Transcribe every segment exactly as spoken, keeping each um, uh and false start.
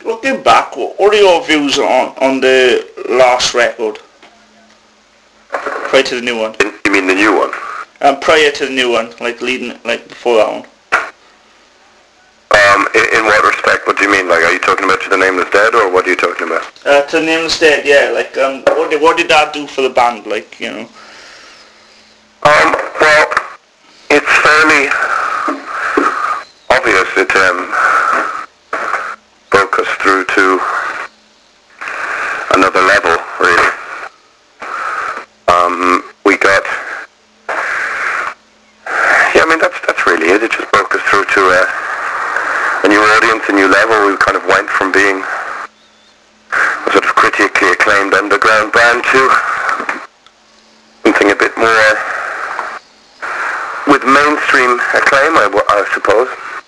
looking back, what are your views on, on the last record prior to the new one? You mean the new one? Um, prior to the new one, like leading, like before that one. Um, in, in what respect? What do you mean? Like, are you talking about To the Nameless Dead, or what are you talking about? Uh, to the Nameless Dead, yeah. Like, um, what did what did that do for the band? Like, you know. Um, well, it's fairly obvious. It um broke us through to another level, really. Um, we got. Yeah, I mean that's that's really it. It just broke us through to a, a new audience, a new level. We kind of went from being a sort of critically acclaimed underground band to something a bit more with mainstream acclaim, I, I suppose.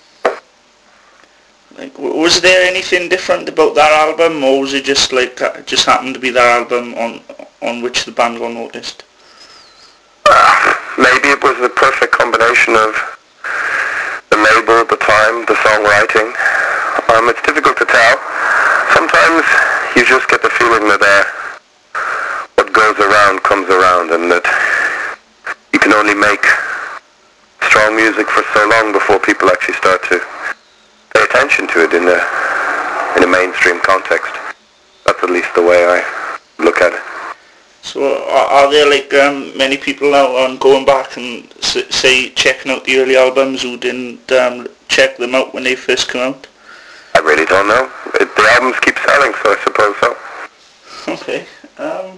Like, was there anything different about that album, or was it just like uh, just happened to be that album on on which the band got noticed? Uh, maybe it was the perfect combination of the label, the time, the songwriting. Um, it's difficult to tell. Sometimes you just get the feeling that uh, what goes around comes around, and that you can only make strong music for so long before people actually start to pay attention to it in a in a mainstream context. That's at least the way I look at it. So are, are there like um, many people now on going back and s- say checking out the early albums who didn't um, check them out when they first came out? I really don't know. It, the albums keep selling, so I suppose so. Okay. Um,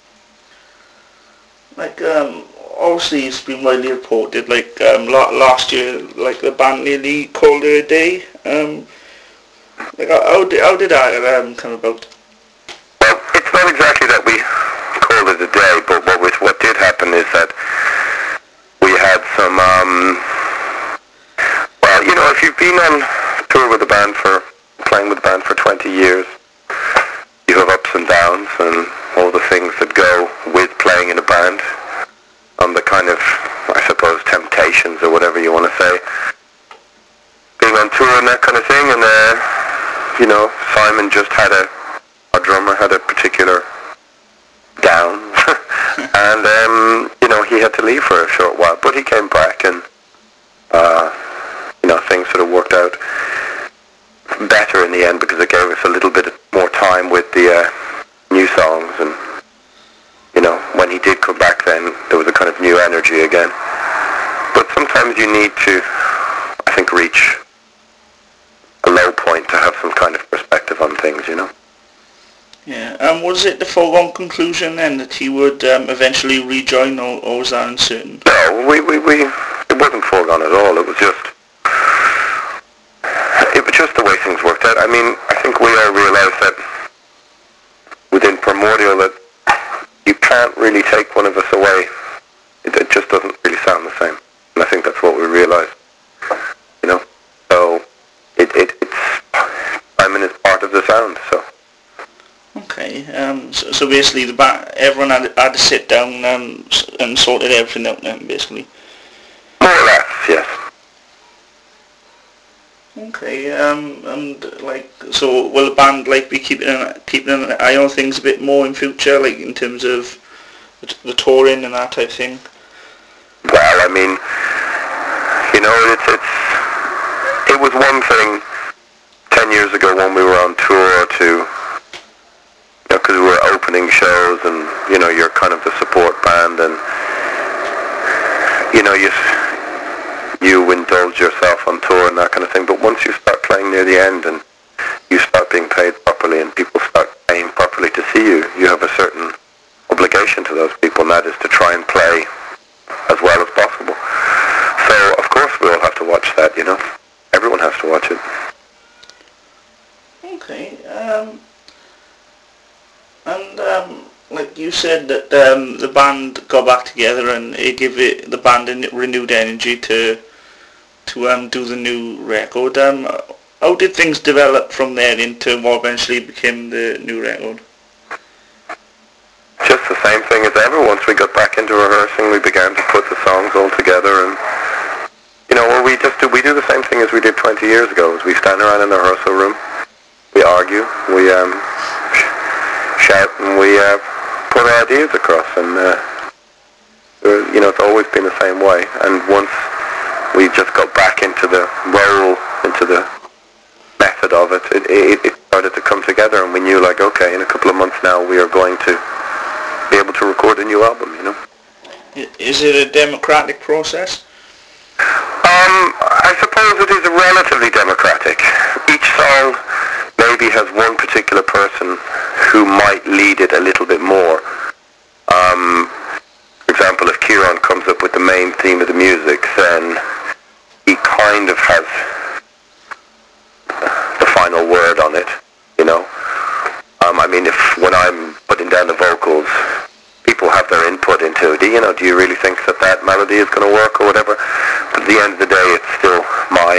like um, obviously it's been widely reported. Like um, la- last year, like the band nearly called it a day. Um, like how, how did how did that um, come about? Well, it's not exactly that we called it a day, but what was, what did happen is that we had some, um, well, you know, if you've been on tour with a band for, playing with a band for twenty years, you have ups and downs and all the things that go with playing in a band, on the kind of, I suppose, temptations or whatever you want to say, being on tour and that kind of thing, and, uh, you know, Simon just had a, our drummer had a particular down, and um, you know, he had to leave for a short while, but he came back, and uh, you know, things sort of worked out better in the end because it gave us a little bit more time with the uh, new songs, and you know, when he did come back, then there was a kind of new energy again. But sometimes you need to, I think, reach a low point to have some kind of perspective on things, you know. Yeah, and um, was it the foregone conclusion then that he would um, eventually rejoin, or, or was that uncertain? No, we, we, we, it wasn't foregone at all. It was just, it was just the way things worked out. I mean, I think we all realised that within Primordial that you can't really take one of us away. It, it just doesn't really sound the same. And I think that's what we realised, you know. So, it, it, it's, Simon is part of the sound, so. Okay, um, so, so basically the ba- everyone had, had to sit down um, and sorted everything out then, basically. More or less, yes. Okay, um, and like, so will the band like be keeping an, keeping an eye on things a bit more in future, like in terms of the, the touring and that type of thing? Well, I mean, you know, it's, it's, it was one thing ten years ago when we were on tour to, because we were opening shows and, you know, you're kind of the support band and, you know, you you indulge yourself on tour and that kind of thing. But once you start playing near the end and you start being paid properly and people start paying properly to see you, you have a certain obligation to those people, and that is to try and play as well as possible. So, of course, we all have to watch that, you know. Everyone has to watch it. Okay, um... And um, like you said that um, the band got back together and it gave it, the band a renewed energy to to um, do the new record. Um, how did things develop from there into what eventually became the new record? Just the same thing as ever. Once we got back into rehearsing, we began to put the songs all together, and you know, well, we just do we do the same thing as we did twenty years ago. Is we stand around in the rehearsal room, we argue argue, we um, shout, and we uh, put our ideas across, and uh, you know, it's always been the same way. And once we just got back into the role, into the method of it, it, it, it started to come together, and we knew, like, okay, in a couple of months now, we are going to be able to record a new album, you know. Is it a democratic process? Um, I suppose it is relatively democratic. Each song maybe has one particular person who might lead it a little bit more. Um, for example, if Kieran comes up with the main theme of the music, then he kind of has the final word on it, you know. Um, I mean, if when I'm putting down the vocals, people have their input into it. You know, do you really think that that melody is going to work or whatever? But at the end of the day, it's still my,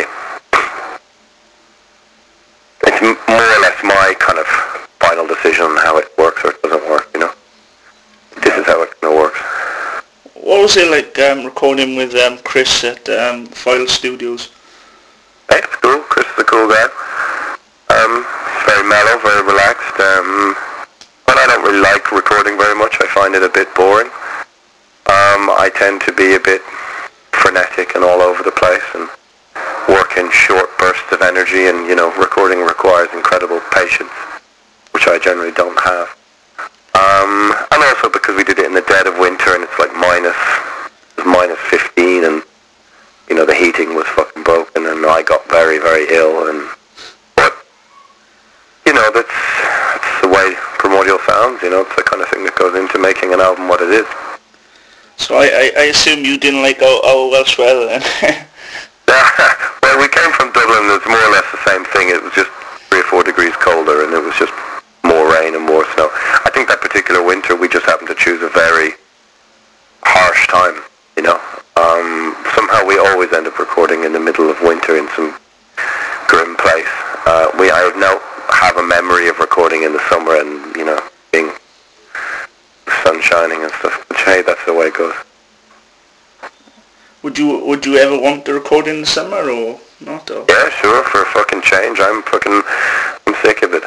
it's more or less my kind of final decision on how it works or it doesn't work, you know. This is how it's going to work. What was it like um, recording with um, Chris at um, File Studios? Hey, it's cool. Chris is a cool guy. Um, he's very mellow, very relaxed. Um, but I don't really like recording very much. I find it a bit boring. Um, I tend to be a bit frenetic and all over the place and work in short bursts of energy, and, you know, recording requires incredible patience, which I generally don't have. Um, and also because we did it in the dead of winter and it's like minus, it was minus fifteen, and, you know, the heating was fucking broken, and I got very, very ill, and, but, you know, that's, that's the way Primordial sounds, you know, it's the kind of thing that goes into making an album what it is. So I, I, I assume you didn't like our, our Welsh weather then? Well, we came from Dublin, it's more or less the same thing, it was just three or four degrees colder, and it was just more rain and more snow. I think that particular winter we just happened to choose a very harsh time, you know. Um, somehow we always end up recording in the middle of winter in some grim place. Uh, we I now have a memory of recording in the summer and, you know, being the sun shining and stuff. But hey, that's the way it goes. Would you would you ever want to record in the summer or not? Or? Yeah, sure, for a fucking change. I'm fucking, I'm sick of it.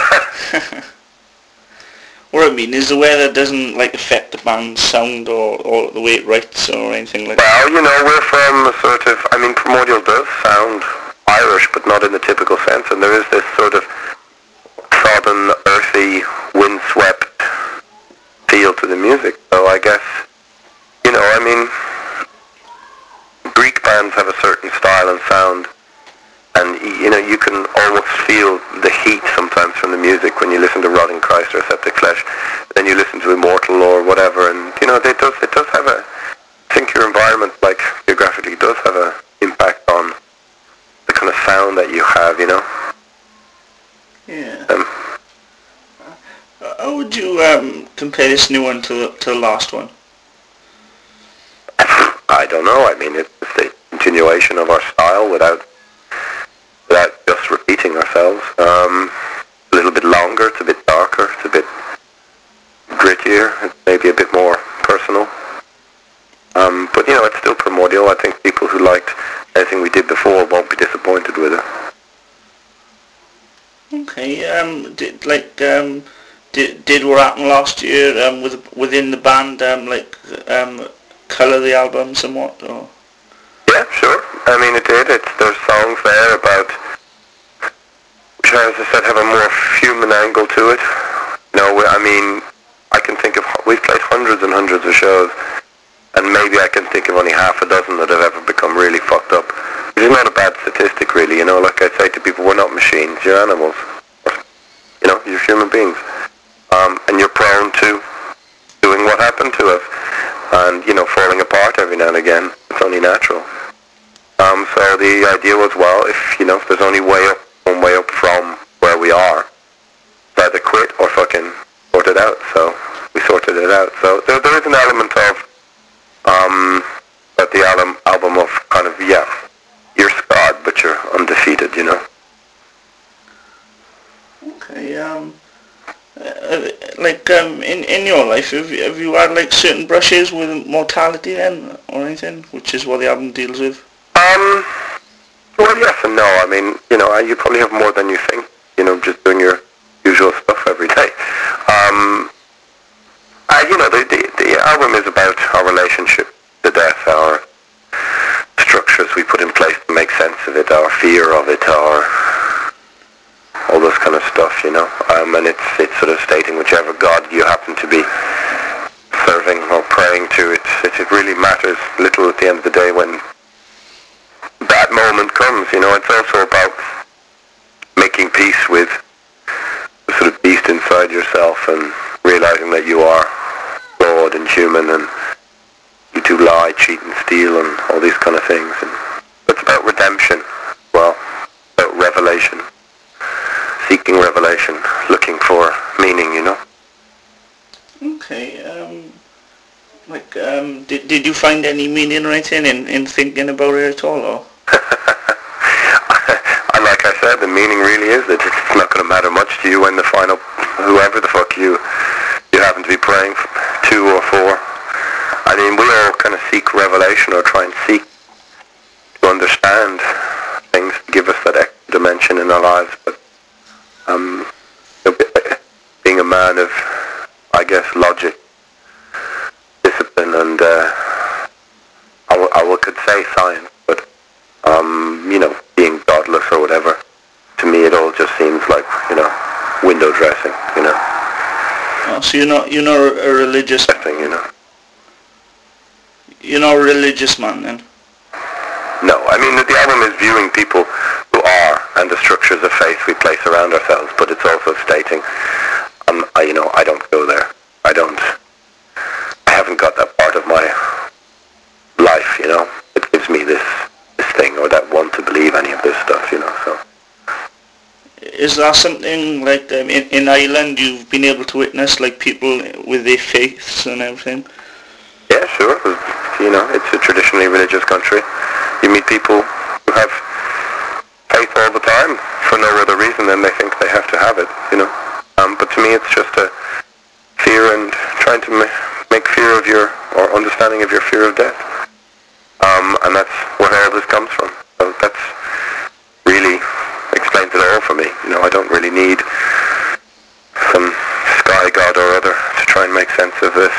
What I mean is the weather doesn't like affect the band's sound or, or the way it writes or anything like that. Well, you know, we're from a sort of, I mean, Primordial does sound Irish, but not in the typical sense, and there is this sort of sodden, earthy, windswept feel to the music. So I guess, you know, I mean, Greek bands have a certain style and sound, and, you know, you can almost feel the heat sometimes from the music when you listen to Rotting Christ or Septic Flesh. Then you listen to Immortal or whatever, and, you know, it does, it does have a, I think your environment, like, geographically, does have an impact on the kind of sound that you have, you know? Yeah. Um, How would you um, compare this new one to the, to the last one? I don't know. I mean, it's just a continuation of our style without without just repeating ourselves. Um, a little bit longer, it's a bit darker, it's a bit grittier, it's maybe a bit more personal. Um, but, you know, it's still Primordial. I think people who liked anything we did before won't be disappointed with it. Okay, um, did, like, um, did, did what happened last year um, with, within the band, um, like, um, colour the album somewhat, or? Yeah, sure. I mean, it did. It's, there's songs there about, which, as I said, have a more human angle to it. You know, I mean, I can think of, we've played hundreds and hundreds of shows, and maybe I can think of only half a dozen that have ever become really fucked up. Which is not a bad statistic, really. You know, like I say to people, we're not machines, you're animals. You know, you're human beings. Um, and you're prone to doing what happened to us. And, you know, falling apart every now and again. It's only natural. Um, so the idea was, well, if, you know, if there's only way up, one way up from where we are, either quit or fucking sort it out. So we sorted it out. So there, there is an element of, um, at the album, album of kind of, yeah, you're scarred, but you're undefeated, you know. Okay, um, uh, like, um, in, in your life, have you, have you had, like, certain brushes with mortality then, or anything, which is what the album deals with? Um, well, yes and no. I mean, you know, you probably have more than you think, you know, just doing your those kind of stuff, you know. Um, and it's it's sort of stating whichever God you happen to be serving or praying to. It it, it really matters little at the end of the day when that moment comes, you know. It's also about making peace with the sort of beast inside yourself and realizing that you are flawed and human and you do lie, cheat and steal and all these kind of things. And it's about redemption, well, about revelation, seeking revelation, looking for meaning, you know. Okay, um, like, um, did, did you find any meaning writing in, in thinking about it at all, or? And like I said, the meaning really is that it's not going to matter much to you when the final, whoever the fuck you, you happen to be praying to or for. I mean, we all kind of seek revelation or try and seek to understand things to give us that extra dimension in our lives, but um, being a man of, I guess, logic, discipline, and uh, I, w- I w- could say science, but um, you know, being godless or whatever, to me it all just seems like, you know, window dressing, you know. Oh, so you're not you're not a religious Thing, you know. You're not a religious man then? No, I mean the album is viewing people who are and the structures of faith we place around ourselves, but it's also stating, um, I, you know, I don't go there. I don't. I haven't got that part of my life, you know. It gives me this this thing or that want to believe any of this stuff, you know. So. Is that something like um, in, in Ireland you've been able to witness, like people with their faiths and everything? Yeah, sure. You know, it's a traditionally religious country. You meet people who have faith all the time for no other reason than they think they have to have it, you know. Um, but to me it's just a fear and trying to ma- make fear of your, or understanding of your fear of death. Um, and that's where all this comes from. So that's really explains it all for me. You know, I don't really need some sky god or other to try and make sense of this.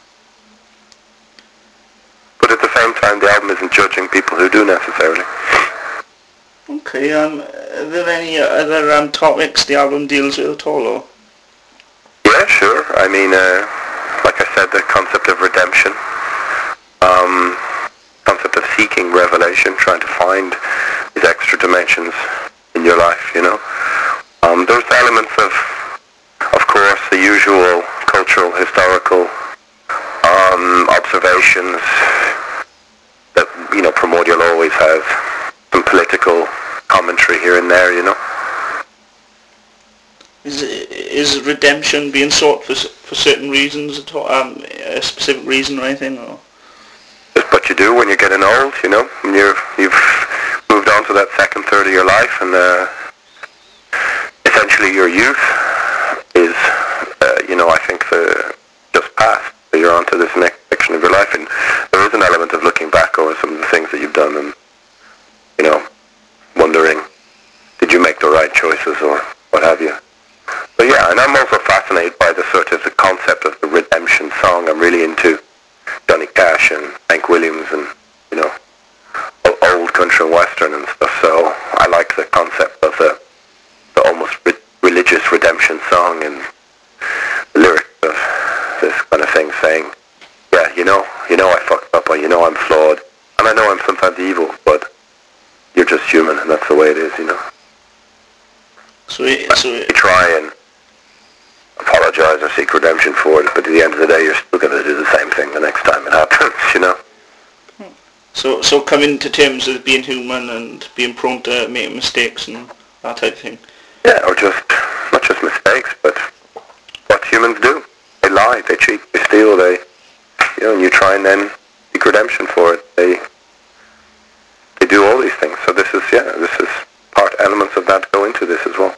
But at the same time, the album isn't judging people who do necessarily. Okay, um, are there any other um, topics the album deals with at all, or? Yeah, sure. I mean, uh, like I said, the concept of redemption, um, concept of seeking revelation, trying to find these extra dimensions in your life, you know. Um, there's elements of, of course, the usual cultural, historical um, observations that, you know, Primordial always has. Some political commentary here and there, you know. Is is redemption being sought for for certain reasons at all? Um, a specific reason or anything, or? It's what you do when you're getting old, you know. When you're you've moved on to that second third of your life, and uh, essentially your youth is, uh, you know, I think the just past. So you're on to this next section of your life, and there is an element of looking back over some of the things that you've done, and you know, wondering, did you make the right choices or what have you. But yeah, and I'm also fascinated by the sort of the concept of the redemption song. I'm really into Johnny Cash and Hank Williams and, you know, old country and western and stuff. So I like the concept of the, the almost re- religious redemption song and the lyrics of this kind of thing saying, yeah, you know, you know I fucked up, or you know I'm flawed, and I know I'm sometimes evil, but you're just human, and that's the way it is, you know. So it, so it, You try and apologize or seek redemption for it, but at the end of the day, you're still going to do the same thing the next time it happens, you know. so so coming to terms with being human and being prone to making mistakes and that type of thing. Yeah, or just not just mistakes, but what humans do. They lie, they cheat, they steal, they, you know, and you try and then seek redemption for it. They they do all these things. So this is, yeah, this is part elements of that go into this as well.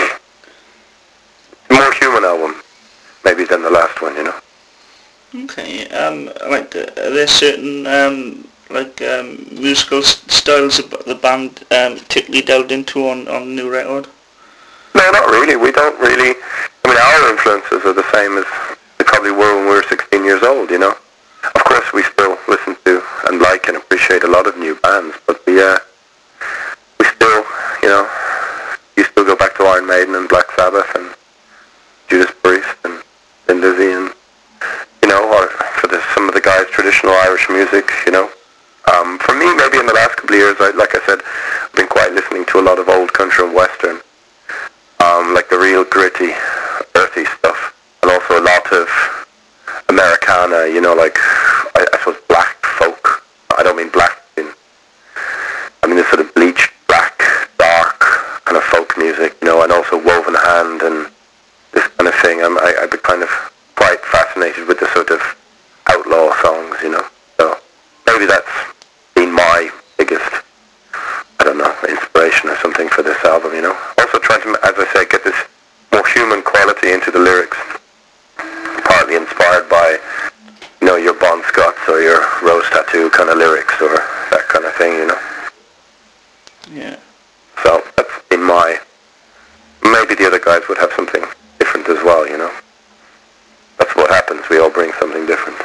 More human album, maybe, than the last one, you know. Okay, um, like, uh, are there certain, um, like, um, musical s- styles of the band um, particularly delved into on, on the new record? No, not really. We don't really, I mean, our influences are the same as they probably were when we were sixteen years old, you know. Of course, we still listen to and like and appreciate a lot of new bands, but we, uh, we still, you know, you still go back to to Iron Maiden and Black Sabbath and Judas Priest and Thin Lizzy and, you know, or for the, some of the guys, traditional Irish music, you know. Um, for me, maybe in the last couple of years, I, like I said, I've been quite listening to a lot of old country and western, um, like the real gritty, earthy stuff, and also a lot of Americana, you know, like, I, I suppose black folk. I don't mean black, I mean this sort of bleached, black, dark kind of folk music, you know, and also Woven Hand and this kind of thing. I'm, I, I've been kind of quite fascinated with the sort of outlaw songs, you know. So maybe that's been my biggest, I don't know, inspiration or something for this album, you know. Also trying to, as I say, get this more human quality into the lyrics, partly inspired by, you know, your Bon Scotts or your Rose Tattoo kind of lyrics or that kind of thing, you know. Yeah. So that's been my, maybe the other guys would have something different as well, you know. That's what happens, we all bring something different.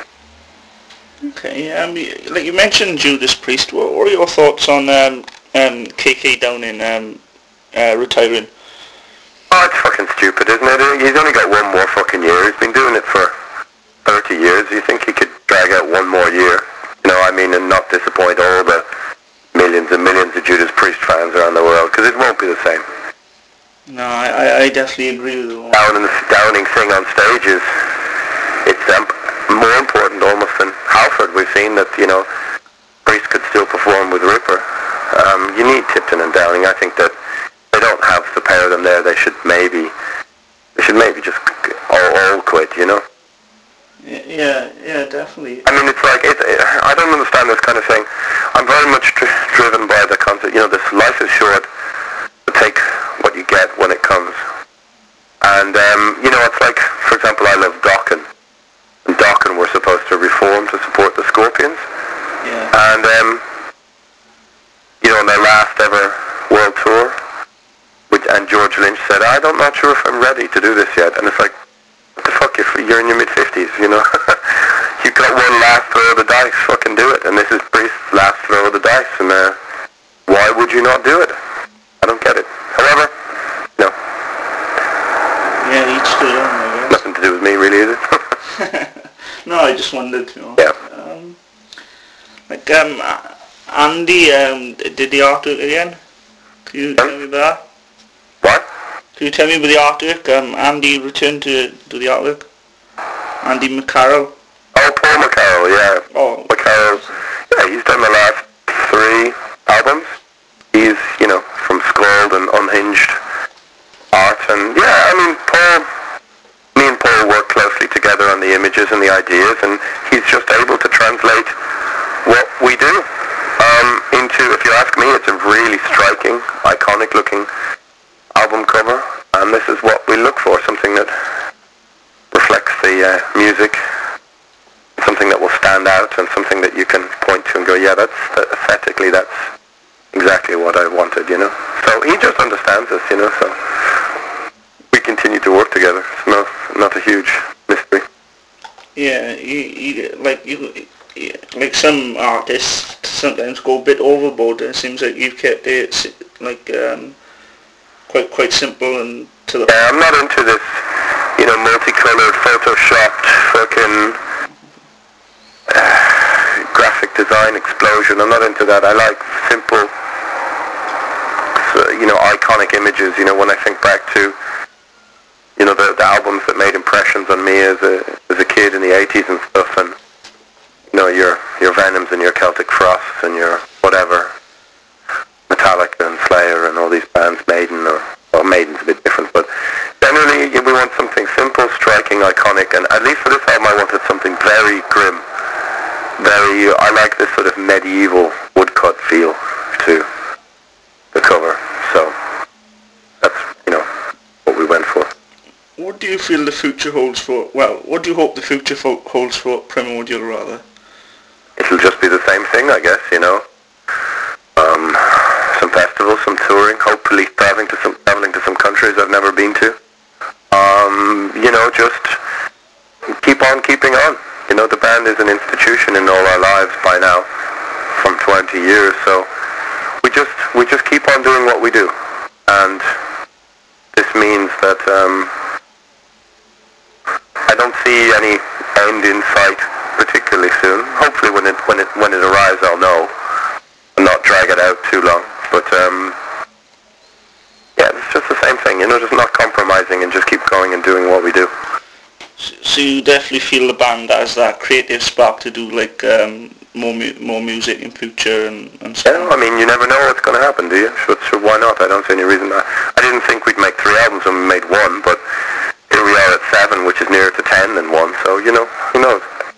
Okay, um, like you mentioned Judas Priest, what were your thoughts on um, um, K K Downing um, uh, retiring? Oh, it's fucking stupid, isn't it? He's only got one more fucking year. He's been doing it for thirty years. You think he could drag out one more year? You know, I mean, and not disappoint all the millions and millions of Judas Priest fans around the world, because it won't be the same. No, I, I definitely agree with you. Downing, Downing thing on stage is, it's um, more important almost than Halford. We've seen that, you know, Priest could still perform with Ripper. Um, you need Tipton and Downing. I think that they don't have the pair of them there. They should maybe, they should maybe just all, all quit, you know? Yeah, yeah, definitely. I mean, it's like, it, it, I don't understand this kind of thing. I'm very much dr- driven by the concept, you know, this life is short, so take what you get when it comes. And, um, you know, it's like, for example, I love Dokken. And Dokken were supposed to reform to support the Scorpions. Yeah. And, um, you know, on their last ever world tour, which, and George Lynch said, I'm not sure if I'm ready to do this yet. And it's like, what the fuck, if you're in your mid-fifties, you know? You've got one last throw of the dice, fucking do it. And this is Priest's last throw of the dice, and uh, why would you not do it? I don't get it. However, no. Yeah, each to their own, I guess. Nothing to do with me, really, is it? No, I just wondered, you know. Yeah. Um, like, um, Andy um, did the artwork again. Can you tell me about that? What? Can you tell me about the artwork? Um, Andy returned to do the artwork. Andy McCarroll. Oh, Paul McCarroll, yeah. Oh. McCarroll, yeah, he's done the last three albums. He's, you know, from Scald and Unhinged art, and yeah, I mean, Paul, me and Paul work closely together on the images and the ideas, and he's just able to translate what we do um, into, if you ask me, it's a really striking, iconic looking album cover, and this is what we look for, something that reflects the uh, music, something that will stand out, and something that you can point to and go, yeah, that's, that, aesthetically, that's exactly what I wanted, you know. So he just understands us, you know, so we continue to work together. It's not, not a huge mystery. Yeah, you, you, like, you, you, like some artists sometimes go a bit overboard. It seems like you've kept it, like, um, quite, quite simple and to the... Yeah, I'm not into this, you know, multicolored, photoshopped, fucking uh, graphic design explosion. I'm not into that. I like simple, you know, iconic images. You know, when I think back to, you know, the, the albums that made impressions on me as a as a kid in the eighties and stuff, and you know, your your Venoms and your Celtic Frosts and your whatever, Metallica and Slayer and all these bands, Maiden, or well, Maiden's a bit different, but generally yeah, we want something simple, striking, iconic, and at least for this album I wanted something very grim, very. I like this sort of medieval woodcut feel to the cover, so that's, you know, what we went for. What do you feel the future holds for, well, what do you hope the future fo- holds for Primordial, rather? It'll just be the same thing, I guess, you know. Um, some festivals, some touring, hopefully traveling to some traveling to some countries I've never been to. Um, you know, just keep on keeping on. You know, the band is an institution in all our lives by now, from twenty years, so we just we just keep on doing what we do. And this means that um, I don't see any end in sight particularly soon. Hopefully, when it when it when it arrives, I'll know and not drag it out too long. But um, yeah, it's just the same thing, you know, just not compromising and just keep going and doing what we do. So you definitely feel the band has that creative spark to do like um, more mu- more music in future and, and stuff? Yeah, I mean, you never know what's going to happen, do you? So, so why not? I don't see any reason. I, I didn't think we'd make three albums and we made one, but here we are at seven, which is nearer to ten than one, so, you know, who knows?